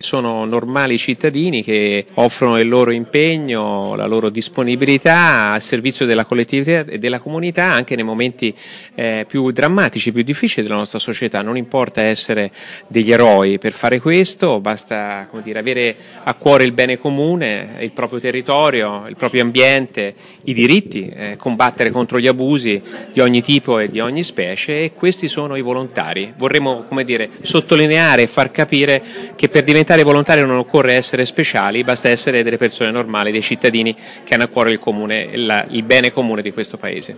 Sono normali cittadini che offrono il loro impegno, la loro disponibilità al servizio della collettività e della comunità anche nei momenti più drammatici, più difficili della nostra società. Non importa essere degli eroi per fare questo, basta, come dire, avere a cuore il bene comune, il proprio territorio, il proprio ambiente, i diritti, combattere contro gli abusi di ogni tipo e di ogni specie, e questi sono i volontari. Vorremmo, come dire, sottolineare e far capire che per diventare volontari non occorre essere speciali, basta essere delle persone normali, dei cittadini che hanno a cuore il bene comune di questo Paese.